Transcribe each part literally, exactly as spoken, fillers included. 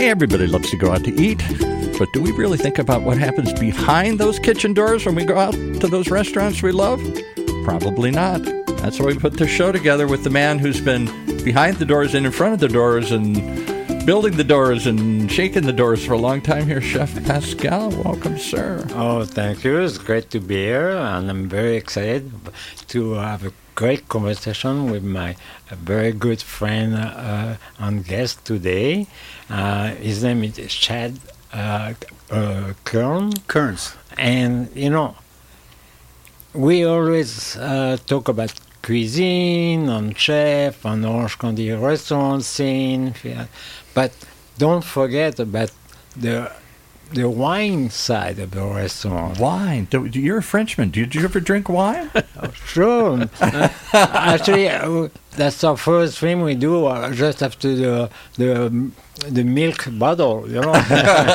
Hey, everybody loves to go out to eat, but do we really think about what happens behind those kitchen doors when we go out to those restaurants we love? Probably not. That's why we put this show together with the man who's been behind the doors and in front of the doors and building the doors and shaking the doors for a long time here, Chef Pascal. Welcome, sir. Oh, thank you. It's great to be here, and I'm very excited to have a great conversation with my a very good friend uh, and guest today. Uh, his name is Chad uh, uh, Kern. Kearns. And, you know, we always uh, talk about cuisine and chef and Orange County restaurant scene, but don't forget about the the wine side of the restaurant. Wine? Do, you're a Frenchman. Did you ever drink wine? Oh, sure. uh, actually, uh, that's our first thing we do uh, just after the the the milk bottle, you know.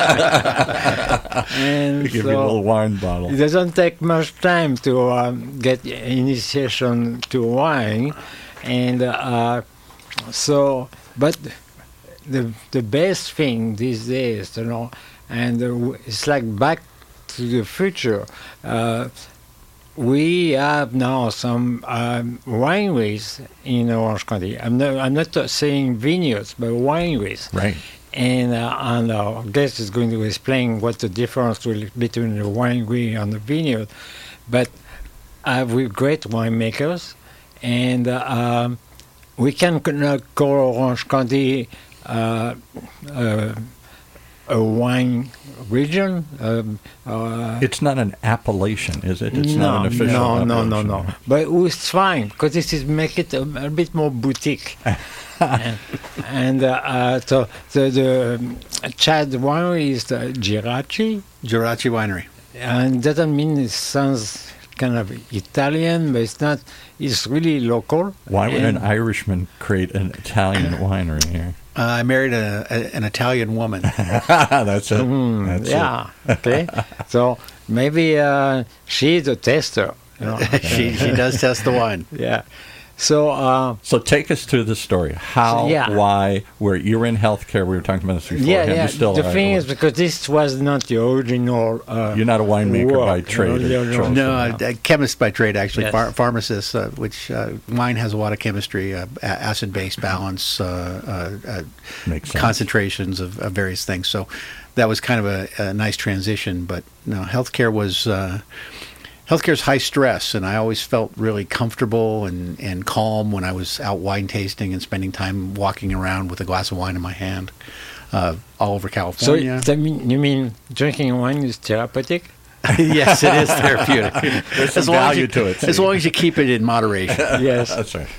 And Give so you a little wine bottle. it doesn't take much time to um, get initiation to wine, and uh, so. But the the best thing these days, you know. And uh, it's like Back to the Future. Uh, we have now some um, wineries in Orange County. I'm not, I'm not uh, saying vineyards, but wineries. Right. And, uh, and our guest is going to explain what the difference will, between the winery and the vineyard. But uh, we're great winemakers, and uh, um, we can not call Orange County uh, uh, a wine region. Um, uh, It's not an appellation, is it? It's no, not an official no, appellation. no, no, no. But it's fine because this is make it a, a bit more boutique. and and uh, uh, so the, the um, Chad winery is the Geraci, Geraci Winery. and that doesn't mean it sounds kind of Italian, but it's not. It's really local. Why would and an Irishman create an Italian winery here? Uh, I married a, a, an Italian woman. That's it. Mm, That's yeah. Okay. So maybe uh, she's a tester. You know? she she does test the wine. Yeah. So. Uh, So take us through the story. How, Yeah. why, where you're in healthcare. We were talking about this before. yeah, You yeah. still The are, thing or- is, because this was not the original. Uh, You're not a winemaker work, by you trade. know, or the- choice. No, a, a chemist by trade, actually, Yes. phar- pharmacist, uh, which uh, wine has a lot of chemistry, uh, a- acid-base balance, uh, uh, uh, Makes sense. concentrations of, of various things. So that was kind of a, a nice transition. But no, healthcare was uh, healthcare's high stress, and I always felt really comfortable and, and calm when I was out wine tasting and spending time walking around with a glass of wine in my hand uh, all over so California. that mean, you mean drinking wine is therapeutic? Yes, it is therapeutic. There's some as long as value you, to it. As long as you keep it in moderation. Yes. That's right.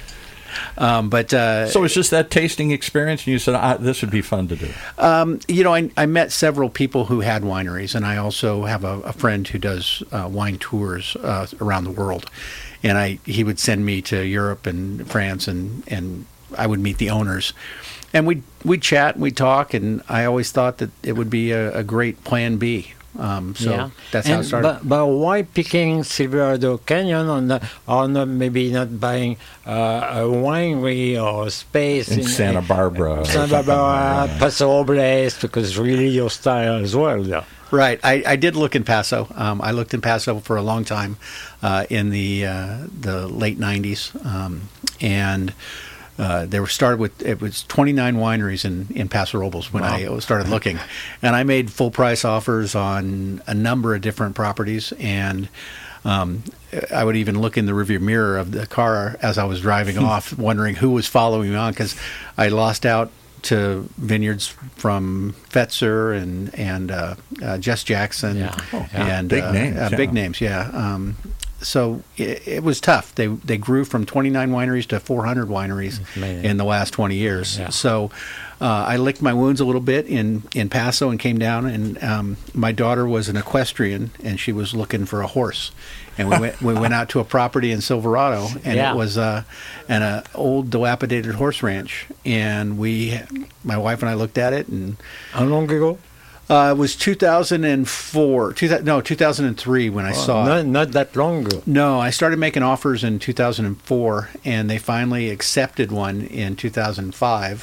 Um, but uh, So it's just that tasting experience, and you said, ah, this would be fun to do. um, you know, I, I met several people who had wineries, and I also have a, a friend who does uh, wine tours uh, around the world. And I he would send me to Europe and France, and, and I would meet the owners. And we'd, we'd chat, and we'd talk, and I always thought that it would be a, a great plan B. Um, so yeah. that's and how it started. But, but why picking Silverado Canyon or, not, or not maybe not buying uh, a winery or a space In Santa Barbara or Santa something Barbara, like that. Paso Robles, because really your style as well. Yeah. Right. I, I did look in Paso. Um, I looked in Paso for a long time uh, in the uh, the late nineties. Um, and uh, they were started with, it was twenty-nine wineries in, in Paso Robles when Wow. I started looking. And I made full price offers on a number of different properties. And um, I would even look in the rearview mirror of the car as I was driving off, wondering who was following me on, because I lost out to vineyards from Fetzer and and uh, uh, Jess Jackson, Yeah. Oh, yeah. and Big uh, names, uh, yeah. big names, yeah. Um, so it, it was tough. They they grew from twenty-nine wineries to four hundred wineries Amazing. in the last twenty years. Yeah. So uh, I licked my wounds a little bit in, in Paso and came down. And um, my daughter was an equestrian, and she was looking for a horse. And we went we went out to a property in Silverado, and Yeah. it was uh, an uh, old dilapidated horse ranch. And we, my wife and I, looked at it, and How long ago? uh, it was two thousand four, two, no, two thousand three when I saw it. Not, not that long ago. No, I started making offers in two thousand four, and they finally accepted one in two thousand five.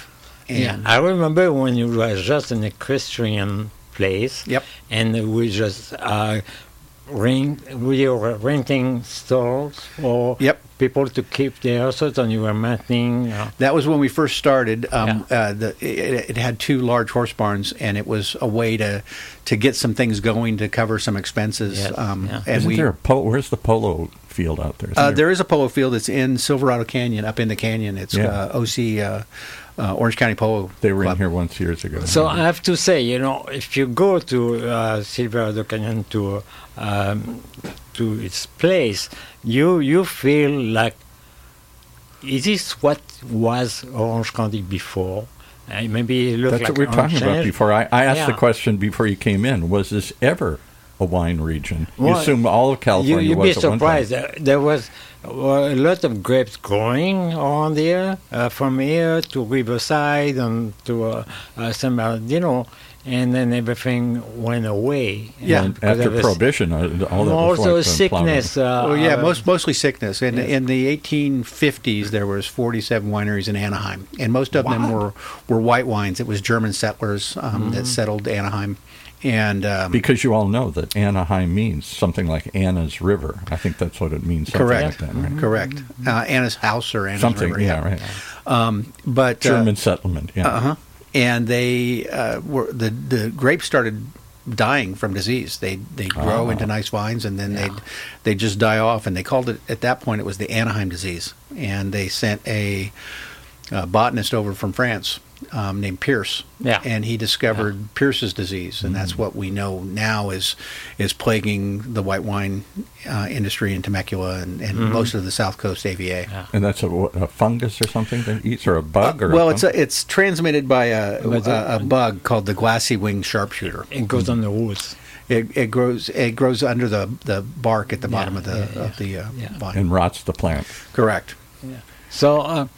And Yeah, I remember when it was just an equestrian place. Yep. And we just uh, rent, we were renting stalls for Yep. people to keep their horses, and you were maintaining. Uh, That was when we first started. Um, Yeah. uh, the, it, it had two large horse barns, and it was a way to to get some things going to cover some expenses. Yes, Um, yeah. And Isn't we there a polo? Where's the polo field out there? Isn't uh, there is a polo field. It's in Silverado Canyon, up in the canyon. It's Yeah. uh, O C uh, uh, Orange County Polo. They were Club. in here once years ago. So I have to say, you know, if you go to uh, Silverado Canyon to um, to its place, you you feel like, is this what was Orange County before? Uh, maybe it looked That's like what we were talking about Orange. before. I, I asked Yeah. the question before you came in. Was this ever a wine region? You Well, assume all of You, California you'd was be at one time. surprised. There, there was uh, a lot of grapes growing around here, uh, from here to Riverside and to uh, uh, San Bernardino, and then everything went away. Yeah. And After there was Prohibition, uh, all that was also wiped and plowed sickness. Uh, Oh yeah, uh, most mostly sickness. In yes. in the eighteen fifties, there was forty-seven wineries in Anaheim, and most of them were were white wines. It was German settlers um, that settled Anaheim, and um, Because you all know that Anaheim means something like Anna's River. I think that's what it means. Something correct, like that, right? correct. Uh, Anna's house or Anna's Something, River, yeah, right. Um, but uh, German settlement, yeah. Uh huh. And they uh, were the the grapes started dying from disease. They they grow Ah. into nice vines, and then they they just die off. And they called it at that point it was the Anaheim disease. And they sent a, uh botanist over from France um, named Pierce, Yeah. and he discovered Pierce's disease, and that's what we know now is is plaguing the white wine uh, industry in Temecula and, and most of the South Coast A V A. Yeah. And that's a, what, a fungus or something that eats, or a bug? or Well, a it's a, it's transmitted by a, But the- a, a bug called the glassy winged sharpshooter. it goes on the woods. It, it grows it grows under the, the bark at the Yeah, bottom of the yeah, of the uh, yeah. vine. and rots the plant. Correct. So, uh,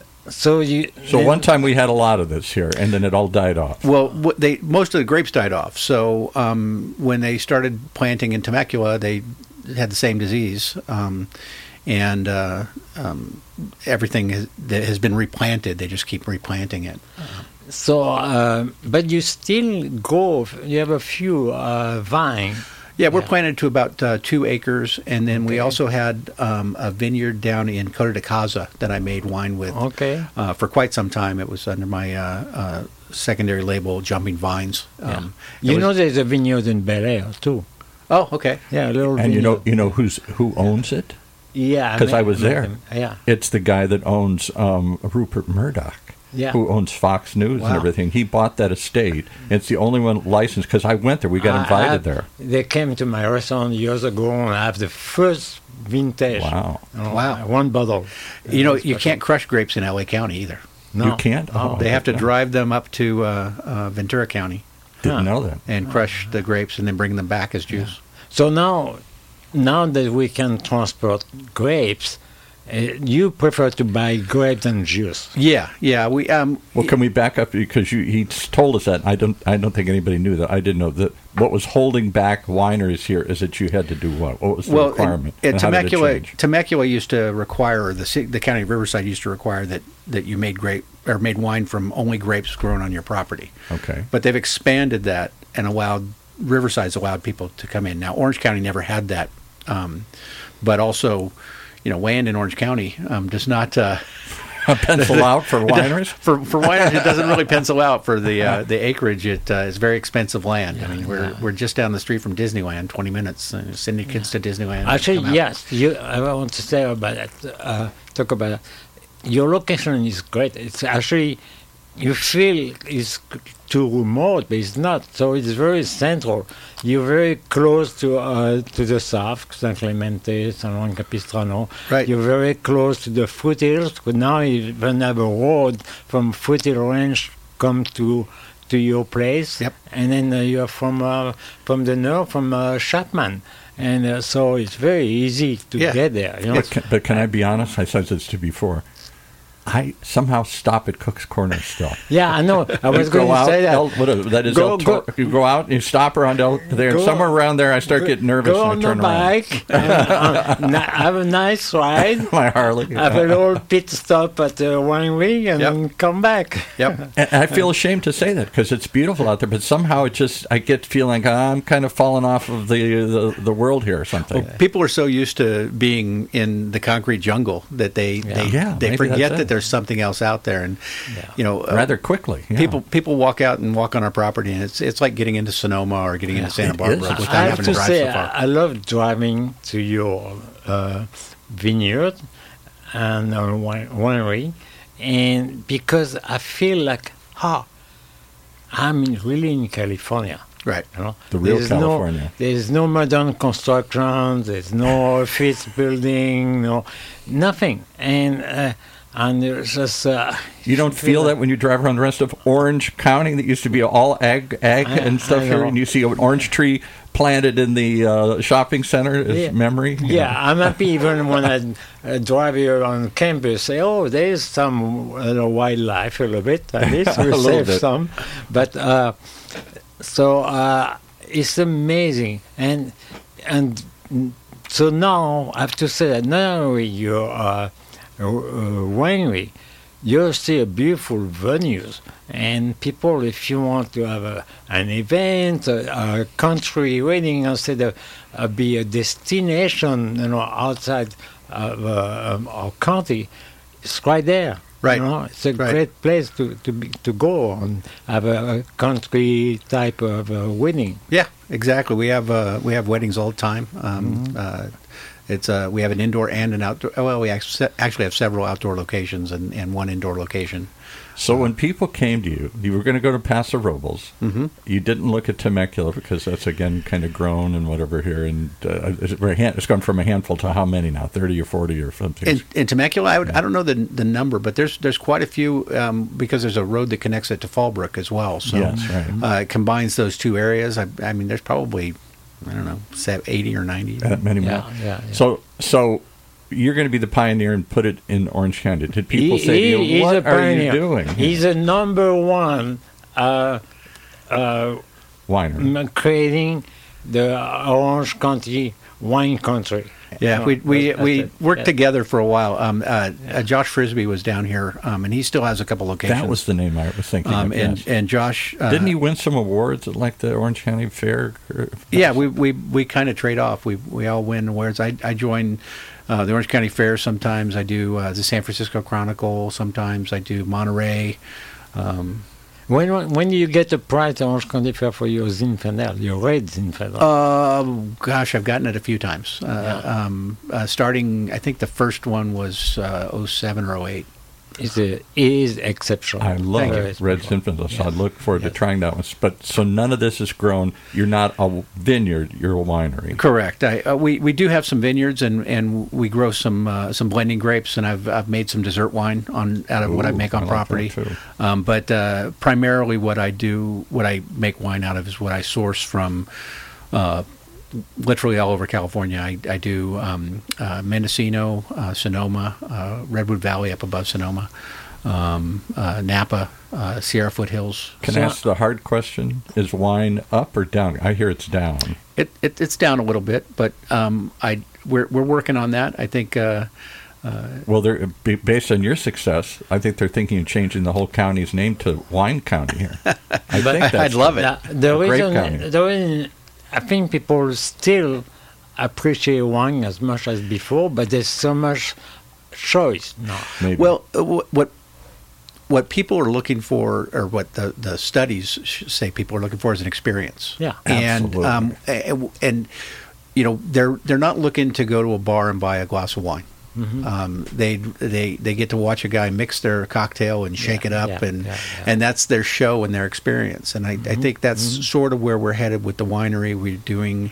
so you. So then- one time we had a lot of this here, and then it all died off. Well, what they most of the grapes died off. So um, when they started planting in Temecula, they had the same disease, um, and uh, um, everything has, that has been replanted. They just keep replanting it. So, uh, but you still go. You have a few uh, vine. Yeah, we're Yeah. planted to about uh, two acres, and then we Okay. also had um, a vineyard down in Coto de Caza that I made wine with Okay. uh, for quite some time. It was under my uh, uh, secondary label, Jumping Vines. Yeah. Um, it You was- know, there's a vineyard in Bel Air too. Oh, okay. Yeah, a little. And you know, vineyard. you know who's who owns it? Yeah, 'cause I met- was met there. him. Yeah, It's the guy that owns um, Rupert Murdoch, yeah. who owns Fox News and Wow. everything. He bought that estate. It's the only one licensed because I went there. We got I- invited I- there. They came to my restaurant years ago, and I have the first vintage. Wow. You know, Wow. One bottle. You know, That's you special. can't crush grapes in L A County either. No. You can't? Oh, They have to yeah. drive them up to uh, uh, Ventura County Didn't Huh. know that. and crush the grapes and then bring them back as juice. So now, now that we can transport grapes, uh, you prefer to buy grapes and juice. Yeah, yeah. We um, Well, can we back up because you, he told us that. I don't. I don't think anybody knew that. I didn't know that. What was holding back wineries here is that you had to do what? What was the well, requirement? in, in and how did it Temecula, change? Temecula used to require the ci- the county of Riverside used to require that that you made grape or made wine from only grapes grown on your property. Okay. But they've expanded that and allowed Riverside's allowed people to come in. Now Orange County never had that, um, but also, you know, land in Orange County um, does not. Uh, Pencil out for wineries. For for wineries, it doesn't really pencil out. For the uh, the acreage, it uh, is very expensive land. I mean, we're we're just down the street from Disneyland, twenty minutes. Uh, send your kids to Disneyland. Actually, come out. yes. You, I want to say about that. Uh, talk about that. Your location is great. It's actually, you feel it's too remote, but it's not. So it's very central. You're very close to uh, to the south, San Clemente, San Juan Capistrano. Right. You're very close to the foothills. But now you even have a road from Foothill Ranch come to to your place. Yep. And then uh, you're from uh, from the north, from uh, Chapman. And uh, so it's very easy to Yeah. get there. You know? But can, but can I be honest? I said this to you before. I somehow stop at Cook's Corner still. Yeah, I know. I was You going go to out, say that. El, what is, that is Go- El Toro. go- You go out and you stop around El, there, Go- somewhere around there. I start getting nervous Go and on I the turn around. bike, and, uh, na- have a nice ride, My Harley. have a little pit stop at the winery, and Yep. then come back. Yep. And I feel ashamed to say that because it's beautiful out there, but somehow it just I get feeling I'm kind of falling off of the the, the world here or something. Well, people are so used to being in the concrete jungle that they they, Yeah, they maybe forget that's it. that there's something else out there, and Yeah. you know, uh, Rather quickly. yeah. people people walk out and walk on our property, and it's it's like getting into Sonoma or getting into Santa It Barbara is. without I have having to to drive say, so far. I I love driving to your uh, vineyard and uh, wine- winery, and because I feel like, ah, I'm in, really in California. Right. You know? The real There's California. No, there's no modern construction. There's no office building. No, nothing. And uh, and there's just. Uh, You don't feel that when you drive around the rest of Orange County that used to be all ag, ag I- and stuff I here, know. and you see an orange tree planted in the uh, shopping center as Yeah. memory. you Yeah, know. I'm happy even when I uh, drive here on campus. Say, oh, there's some uh, you know, wildlife a little bit. At least A we little save bit. some. But uh, so uh, it's amazing, and and so now I have to say that not only your uh, uh, winery, you see a beautiful venues, and people, if you want to have a, an event, a, a country wedding, instead of uh, be a destination, you know, outside of uh, um, our county, it's right there. Right. You know, it's a Right. great place to to, be, to go and have a, a country type of uh, wedding. Yeah, exactly. We have uh, we have weddings all the time. Um, uh, it's uh, we have an indoor and an outdoor. oh, Well, we act- actually have several outdoor locations and, and one indoor location. So when people came to you, you were going to go to Paso Robles. Mhm. You didn't look at Temecula because that's again kind of grown and whatever here, and uh, it's, very hand, it's gone from a handful to how many now? Thirty or forty or something? In, in Temecula, I, would, I don't know the the number, but there's there's quite a few um, because there's a road that connects it to Fallbrook as well. So Yes, right. uh, it combines those two areas. I, I mean, there's probably I don't know, se- eighty or ninety. That many Yeah, more. yeah, yeah. So so you're going to be the pioneer and put it in Orange County. Did people He- say to he- you, he's "What a are you pioneer. doing?" He's a number one uh, uh, Winery. m- creating the Orange County wine country. Yeah, No, we we, that's we it. worked Yeah. together for a while. Um, uh, uh, Josh Frisbee was down here, um, and he still has a couple locations. That was the name I was thinking um, of. and yes. and Josh uh, Didn't he win some awards at like the Orange County Fair? or- Yeah, we we, we kind of trade off. We we all win awards. I I join uh, the Orange County Fair sometimes. I do uh, the San Francisco Chronicle. Sometimes I do Monterey. Um, When when do you get the prize at Orange County Fair for your Zinfandel, your red Zinfandel? uh, gosh, I've gotten it a few times. Uh, Yeah. um, uh, starting, I think the first one was uh, oh seven or oh eight. It's a, it is exceptional. I love Very Red special. Zinfandel, so I Yes. look forward to Yes. trying that one. But so none of this is grown. You're not a vineyard. You're a winery. Correct. I, uh, we we do have some vineyards and, and we grow some uh, some blending grapes, and I've I've made some dessert wine on out of what I Ooh, make on I like that property. too. Um, but uh, primarily, what I do, what I make wine out of, is what I source from. Uh, literally all over California. I, I do um, uh, Mendocino, uh, Sonoma, uh, Redwood Valley up above Sonoma, um, uh, Napa, uh, Sierra Foothills. Can So- I ask the hard question? Is wine up or down? I hear it's down. It, it it's down a little bit, but um, I we're we're working on that. I think. Uh, Well, they're b- based on your success. I think they're thinking of changing the whole county's name to Wine County here. I think that's I'd love it. Now, the A grape reason, county. the reason I think people still appreciate wine as much as before, but there's so much choice now. Maybe. Well, uh, wh- what what people are looking for, or what the, the studies sh- say people are looking for, is an experience. Yeah. and Absolutely. um, and, and you know they're they're not looking to go to a bar and buy a glass of wine. Mm-hmm. Um, they they they get to watch a guy mix their cocktail and shake Yeah, it up, yeah, and yeah, yeah. and that's their show and their experience. And I, I think that's sort of where we're headed with the winery. We're doing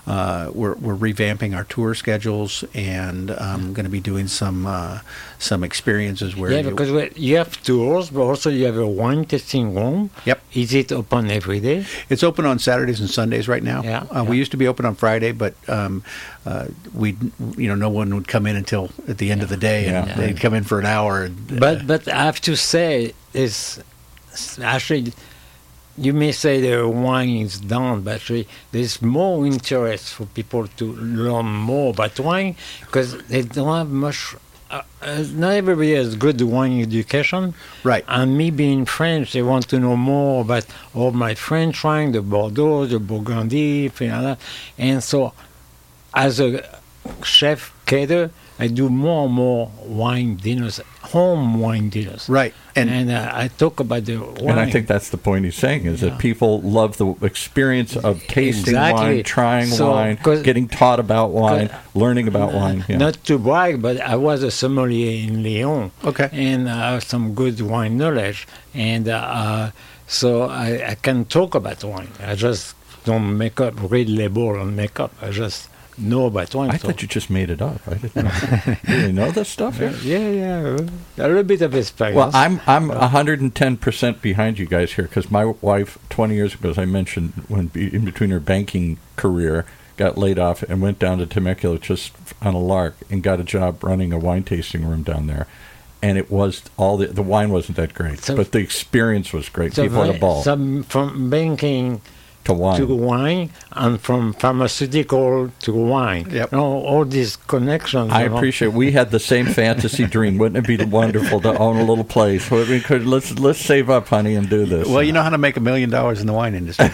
uh, we're we're revamping our tour schedules and um, going to be doing some uh, some experiences where Yeah, you, because we- you have tours, but also you have a wine tasting room. Yep. Is it open every day? it's open on Saturdays and Sundays right now. Yeah, uh, We yeah. used to be open on Friday, but um, uh, we you know no one would come in until at the end of the day, and Yeah. they'd come in for an hour. And, But but I have to say, is actually, you may say the wine is down, but actually there's more interest for people to learn more about wine because they don't have much. Uh, uh, not everybody has good wine education. Right. And me being French, they want to know more about all my French wine, the Bordeaux, the Burgundy, things like that. And so, as a chef caterer, I do more and more wine dinners, home wine dinners. Right. And, And- uh, I talk about the wine. And I think that's the point he's saying is that people love the experience of tasting Exactly. wine, trying So, wine, 'cause- getting taught about wine, learning about wine. Yeah. Not to brag, but I was a sommelier in Lyon. Okay. And I have some good wine knowledge. And uh, so I, I can talk about wine. I just don't make up, read label and make up. I just know about wine. I so. thought you just made it up. I didn't know. You really know this stuff here? Yeah, yeah. A little bit of experience. Well, I'm I'm one hundred ten percent behind you guys here because my wife, twenty years ago, as I mentioned, when be, in between her banking career, got laid off and went down to Temecula just on a lark and got a job running a wine tasting room down there. And it was all the the wine wasn't that great, So- but the experience was great. So People had a ball Some from banking to wine. to wine and from pharmaceutical to wine. Yep. You know, all these connections. I you know. appreciate. We had the same fantasy dream. Wouldn't it be wonderful to own a little place? We could let's let's save up, honey, and do this. well, you know how to make a million dollars in the wine industry.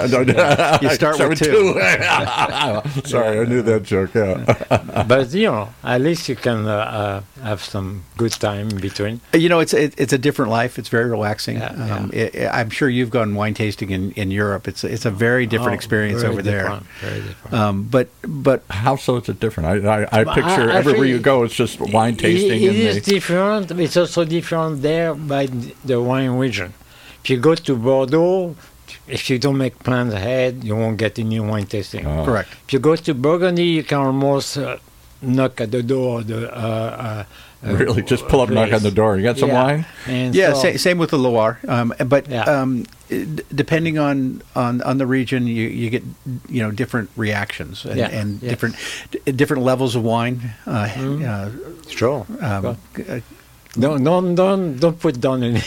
You start with two. Sorry, I knew that joke. Yeah. But you know, at least you can uh, uh, have some good time in between. You know, it's it, it's a different life. It's very relaxing. Yeah, um, It, it- I'm sure you've gone wine tasting in, in Europe. It's it's a very different Oh, experience very over there. different, Very different. Um, but but How so is it different? I I, I But picture I- everywhere actually, you go, it's just wine tasting. It, it and is they, different. It's also different there by the wine region. If you go to Bordeaux, if you don't make plans ahead, you won't get any wine tasting. Oh. correct. If you go to Burgundy, you can almost uh, knock at the door. of The uh, uh, uh, really just pull up, knock on the door. You got some Yeah. wine? And Yeah, so- sa- same with the Loire. Um, but Yeah. um, d- depending on, on, on the region, you, you get you know different reactions and, Yeah, and yeah. different d- different levels of wine. Uh, Mm. uh, Sure. um, uh, Don't don't don't don't put down any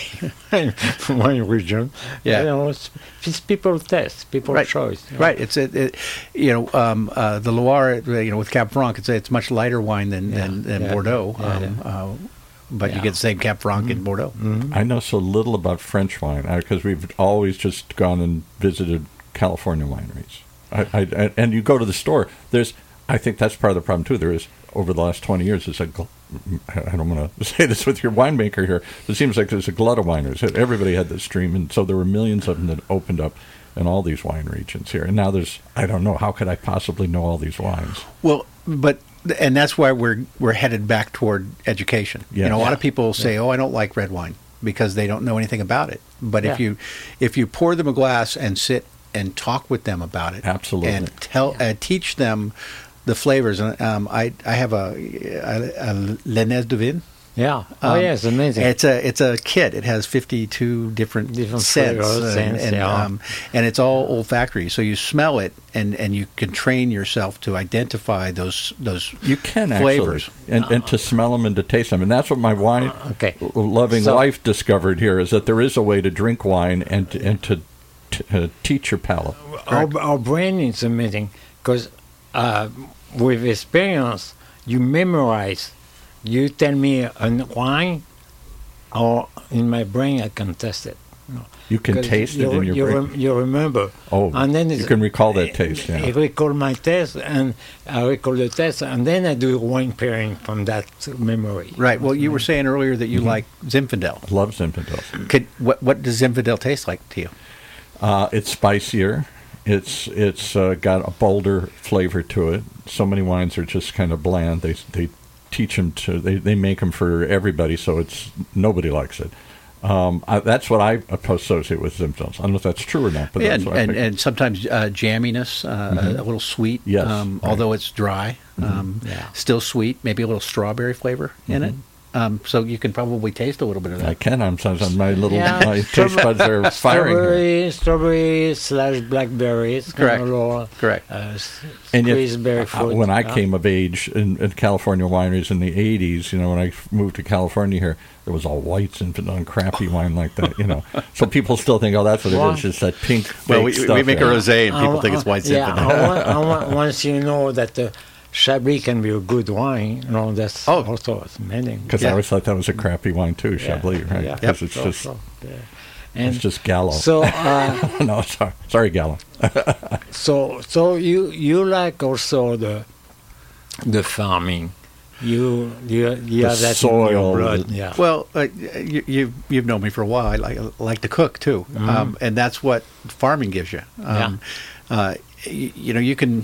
wine region. Yeah. You know, it's, it's people taste, people Right. choice. you know. Right. It's it, it you know um, uh, the Loire. uh, You know, with Cab Franc, it's it's much lighter wine than Yeah, than, than yeah, Bordeaux. yeah, um, yeah. Uh, but you Yeah. get the same Cab Franc in Bordeaux. I know so little about French wine because we've always just gone and visited California wineries. I, I, I- and you go to the store. There's, I think that's part of the problem too. There is over the last twenty years. There's a, gl- I don't want to say this with your winemaker here. It seems like there's a glut of wineries. Everybody had this dream, and so there were millions of them that opened up in all these wine regions here. And now there's, I don't know, how could I possibly know all these wines? Well, but and that's why we're we're headed back toward education. Yeah. You know, a lot Yeah. of people say, "Oh, I don't like red wine," because they don't know anything about it. But if Yeah. you if you pour them a glass and sit and talk with them about it, Absolutely. and tell uh, teach them the flavors. And um, I I have a, a, a L'Aînesse de Vin. Yeah. Oh Um, yeah, it's amazing. It's a it's a kit. It has fifty-two different, Different scents, flavors, and, scents, and, yeah. um, and it's all olfactory. So you smell it, and, and you can train yourself to identify those those You can flavors. actually, and, and to smell them and to taste them, and that's what my wine Okay. loving So- wife discovered here is that there is a way to drink wine and to, and to t- uh, teach your palate. our, our brain is amazing because uh, with experience, you memorize. You tell me a wine, or in my brain, I can test it. You can 'Cause taste it you, in your you, brain. rem- you remember. Oh, and then you it's- can recall that taste, yeah. I recall my taste, and I recall the taste, and then I do wine pairing from that memory. Right. Well, you were saying earlier that you like Zinfandel. Love Zinfandel. Could what what does Zinfandel taste like to you? Uh, it's spicier. It's it's uh, got a bolder flavor to it. So many wines are just kind of bland. They they teach them to they, they make them for everybody, so it's nobody likes it. Um, I, that's what I associate with Zinfandels. I don't know if that's true or not, but Yeah, that's and, what I and, think. and sometimes uh, jamminess, uh, Mhm. a, a little sweet, Yes, um, right. although it's dry, um, Yeah. still sweet, maybe a little strawberry flavor in it. Um, so you can probably taste a little bit of I that. can. I'm sometimes my little Yeah. my taste buds are firing here. Strawberry, strawberry slash blackberry. It's Correct. Kind of little, Correct. Uh, s- And yet, squeezed berry uh, fruit. when I yeah. came of age in, in California wineries in the eighties, you know, when I moved to California here, there was all whites and and crappy wine like that, you know. So people still think, oh, that's what it Well- is, just that pink Well, fake we, stuff we make a there. rosé and people I think wa- it's white Yeah, Zinfandel. I want, I want, once you know that the Chablis can be a good wine, you know, that's Oh. also amazing. Because I Yeah. always thought that was a crappy wine, too, Yeah, Chablis, right? yeah. Because it's So- just so, yeah. And it's just Gallo. so, uh, no, sorry. Sorry, Gallo. so, so you you like also the the farming. You you you The have that in soil, your blood. the- Yeah. Well, uh, you, you've you've known me for a while. I like like to cook too, um, and that's what farming gives you. Um, uh, you, you know, you can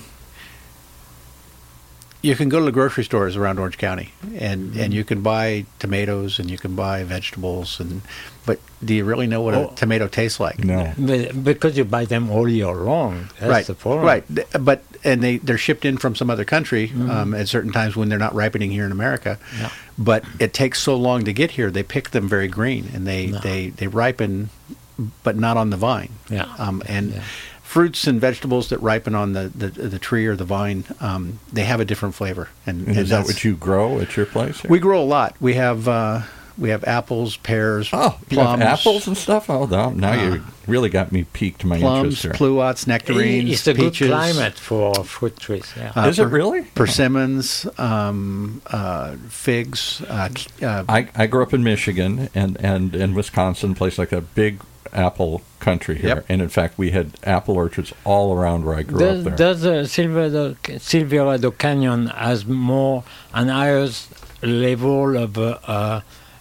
you can go to the grocery stores around Orange County, and, and you can buy tomatoes and you can buy vegetables, and but do you really know what Oh. a tomato tastes like? No. But because you buy them all year long. That's right, the problem. right. Th- But and they they're shipped in from some other country Mm-hmm. um, at certain times when they're not ripening here in America. Yeah. But it takes so long to get here. They pick them very green, and they No. they they ripen, but not on the vine. Yeah. Um, and Yeah. fruits and vegetables that ripen on the, the, the tree or the vine, um, they have a different flavor. And, And and is that that's- what you grow at your place? here? we grow a lot. We have uh, we have apples, pears, Oh, you have plums, apples and stuff? Oh, no, now you Uh, really got me piqued my plums, interest here. pluots, nectarines, It's a good peaches. climate for fruit trees. Yeah. Uh, Is it per- really? Persimmons, um, uh, figs. Uh, k- uh, I, I grew up in Michigan and, and in Wisconsin, a place like that, big apple country here. Yep. And in fact, we had apple orchards all around where I grew Does, up there. does uh, Silverado, Silverado Canyon has more an higher level of uh, uh,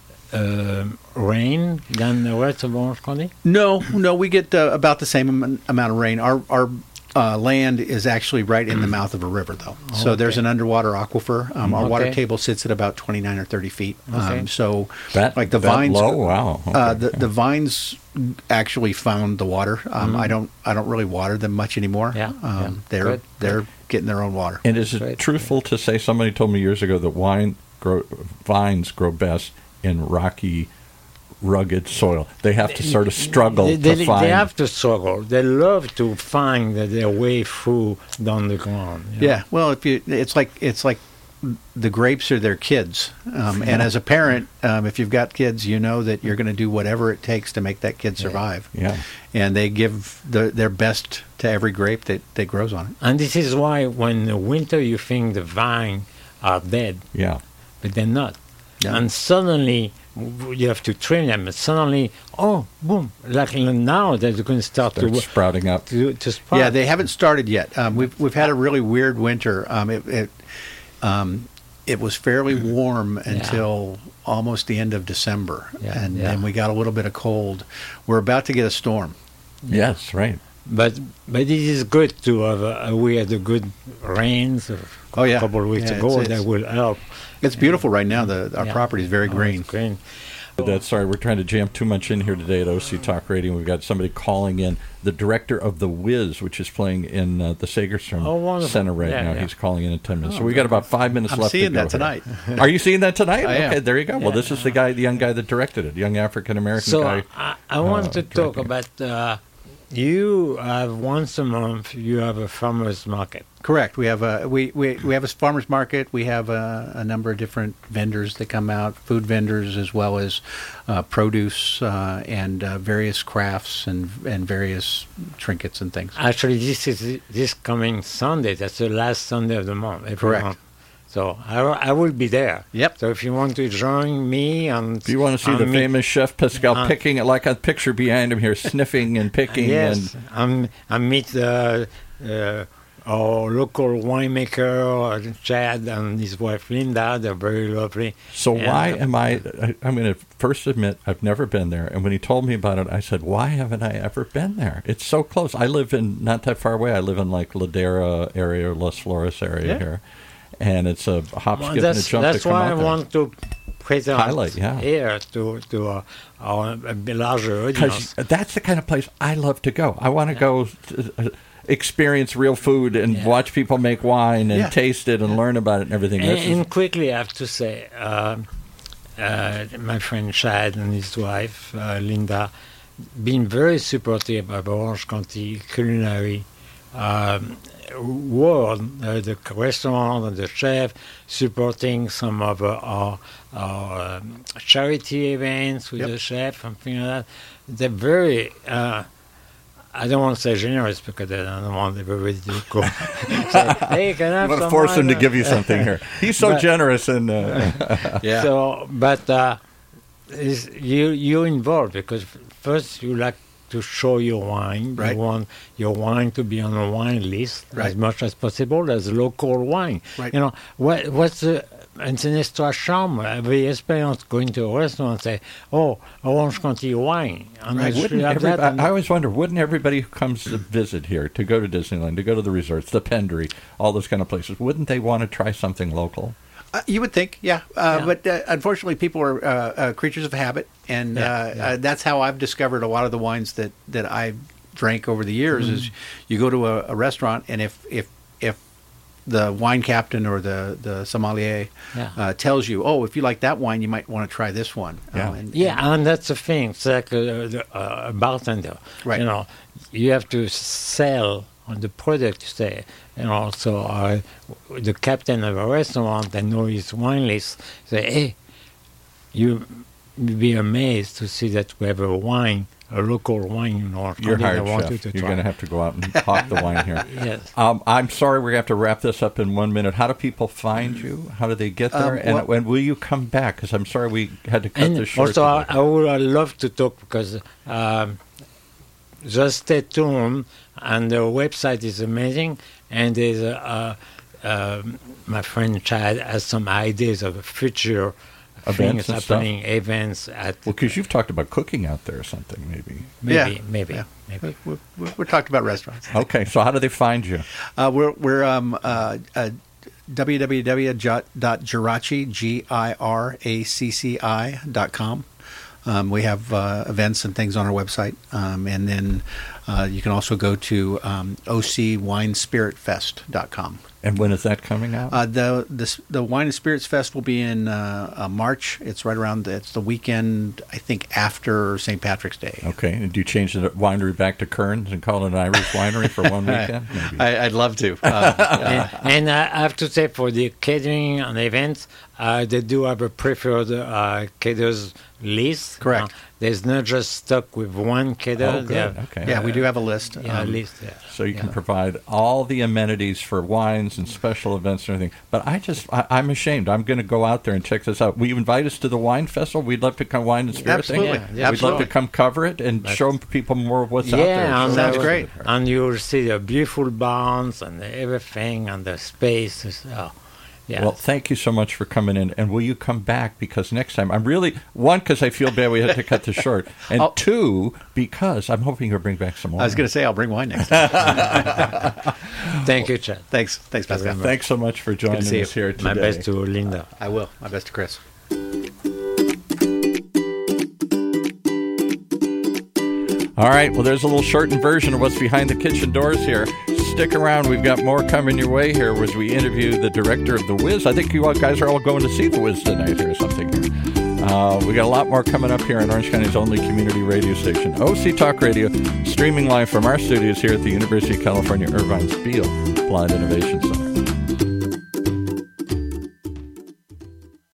uh, rain than the rest of Orange County? no, no, we get uh, about the same am- amount of rain. Our our uh, land is actually right in the mouth of a river, though. So Okay. there's an underwater aquifer. Um, our water Okay. table sits at about twenty-nine or thirty feet. Okay. Um, so that, like the that vines, low? Wow. uh, Okay. the the vines actually found the water. Um, I don't I don't really water them much anymore. Yeah, um, yeah. they're Good, they're getting their own water. And is it Great. truthful to say, somebody told me years ago that wine grow, vines grow best in rocky, rugged soil? They have to sort of struggle They, to they, find. they have to struggle. They love to find their way through down the ground. you know. Yeah, well, if you, it's like it's like the grapes are their kids, um, and as a parent, um, if you've got kids, you know that you're going to do whatever it takes to make that kid survive, Yeah. and they give the, their best to every grape that, that grows on it. And this is why when the winter you think the vine are dead, Yeah. but they're not. Yeah. And suddenly w- you have to trim them. And suddenly, oh, boom! Like now they're going to start They're to sprouting up. to to sprout. Yeah, they haven't started yet. Um, we've we've had a really weird winter. Um, it it, um, it was fairly warm until almost the end of December, Yeah, and yeah. then we got a little bit of cold. We're about to get a storm. Yes, right. But but it is good to have a, a, we had a good rains a Oh, yeah. couple of weeks Yeah, ago. it's- that it's- will help. It's beautiful right now. The our Yeah. property is very Oh, green. it's green. But that's sorry, we're trying to jam too much in here today at O C Talk Radio. We've got somebody calling in, the director of The Wiz, which is playing in uh, the Sagerstrom Oh, wonderful. Center right Yeah, now. yeah. He's calling in in ten minutes. Oh, so we got very about five minutes I'm left seeing to go that here. tonight. Are you seeing that tonight? I am. Okay, there you go. Well, Yeah. this is the guy, the young guy that directed it, young African-American So guy. I, I want uh, to talk directing about. Uh, you have once a month. You have a farmers market. Correct. We have a we, we, we have a farmers market. We have a, a number of different vendors that come out, food vendors as well as uh, produce uh, and uh, various crafts and and various trinkets and things. Actually, this is this coming Sunday. That's the last Sunday of the month. every Correct. month. So I, I will be there. Yep. So if you want to join me and If you want to see and the meet- famous Chef Pascal Uh, picking it, like a picture behind him here, sniffing and picking. yes, and and I meet uh, uh, our local winemaker uh, Chad and his wife Linda. They're very lovely. So And, why uh, am I, I? I'm going to first admit I've never been there. And when he told me about it, I said, "Why haven't I ever been there? It's so close. I live in not that far away. I live in like Ladera area, Las Flores area Yeah. here, and it's a hop, Well, skip, and a that's jump that's to come why I out there. want to present highlight, yeah. here to to uh, our a larger Because audience. that's the kind of place I love to go. I want to go uh, experience real food and Yeah. watch people make wine and Yeah. taste it and learn about it and everything. And, This is- and quickly, I have to say, um uh, my friend Chad and his wife, uh, Linda, been very supportive of Orange County culinary um, world, uh, the restaurant and the chef, supporting some of uh, our, our um, charity events with Yep. the chef, something like that. They're very... Uh, I don't want to say generous because I don't want everybody to go. Say, hey, can I have I'm going to some force him to wine?" give you something here. He's so But- generous and uh, Yeah. So, but uh, is you you're involved because first you like to show your wine. Right. You want your wine to be on a wine list Right. as much as possible as local wine. Right. You know what? What's the and c'est une histoire charme. Every experience going to a restaurant and say, "Oh, Orange County wine." And Right. I should wouldn't have every, that. I, and- I always wonder, wouldn't everybody who comes to visit here, to go to Disneyland, to go to the resorts, the Pendry, all those kind of places, wouldn't they want to try something local? Uh, you would think, yeah, uh, Yeah. but uh, unfortunately, people are uh, uh, creatures of habit, and Yeah, uh, yeah. Uh, that's how I've discovered a lot of the wines that that I've drank over the years. Is you go to a, a restaurant, and if if if the wine captain or the the sommelier Yeah. uh, tells you, oh, if you like that wine, you might want to try this one. Yeah. Uh, and, Yeah, and that's the thing. It's like a, the- a bartender. Right. You know, you have to sell on the product you say. You know, so uh, the captain of a restaurant that knows his wine list say, "Hey, you you'd be amazed to see that we have a wine, a local wine in Orange You're County that I hired, want chef. you to You're try." going to have to go out and hawk the wine here. Yes. Um, I'm sorry, we're going to have to wrap this up in one minute. How do people find you? How do they get there? Um, and well- when will you come back? Because I'm sorry we had to cut And this short. also, I, today. I would uh, love to talk because um, just stay tuned, and the website is amazing. And there's a, uh, um my friend Chad has some ideas of future Events things and stuff? happening, events at Well, because you've talked about cooking out there or something, maybe. maybe, Yeah, maybe, yeah. maybe. we, we, we're talking about restaurants. Okay, so how do they find you? Uh, we're we're um, uh, uh, w w w dot giracci G I R A C C I dot com. Um, we have uh, events and things on our website, um, and then uh, you can also go to um, o c wine spirit fest dot com. And when is that coming out? Uh, the, the the Wine and Spirits Fest will be in uh, uh, March. It's right around. The, it's the weekend, I think, after Saint Patrick's Day. okay, and do you change the winery back to Kearns and call it an Irish winery for one weekend? Maybe. I, I'd love to. Uh, and, and I have to say, for the catering and events, uh, they do have a preferred uh, caterers list. Correct. Uh, there's not just stuck with one caterer. Oh, They good. have, Okay. yeah, we do have a list. Yeah, Um, list. Yeah. So you can Yeah. provide all the amenities for wines and special events and everything. But I just, I, I'm ashamed. I'm going to go out there and check this out. Will you invite us to the wine festival? We'd love to come wine and spirit Absolutely. thing. Yeah, We'd yeah, love absolutely. to come cover it and show people more of what's out there. Yeah, and So Sounds uh, great. And you'll see the beautiful barns and everything and the space. is- Oh, yeah. Well, thank you so much for coming in. And will you come back? Because next time, I'm really, one, because I feel bad we had to cut this short. And Oh. two, because I'm hoping you'll bring back some more. I was going to say I'll bring wine next time. Thank you, Chad. Thanks, thanks, Pascal. Thanks so much for joining see us you. here today. My best to Linda. I will. My best to Chris. All right, well, there's a little shortened version of what's behind the kitchen doors here. Stick around. We've got more coming your way here as we interview the director of The Wiz. I think you all guys are all going to see The Wiz tonight here or something here. Uh, we got a lot more coming up here on Orange County's only community radio station, O C Talk Radio, streaming live from our studios here at the University of California, Irvine's Beale Applied Innovation Center.